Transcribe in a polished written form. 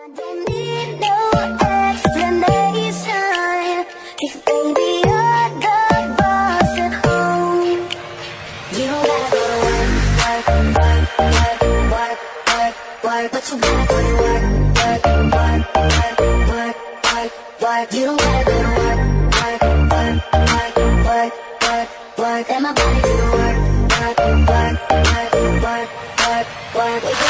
Don't need no explanation. If baby you're the boss at home, you don't gotta go to work, work, work, work, work, work, work, but you gotta go to work, work, work, work, work, work, work. You don't gotta go to work, work, work, work, work, work, work. Let my body do the work, work, work, work, work, work, work.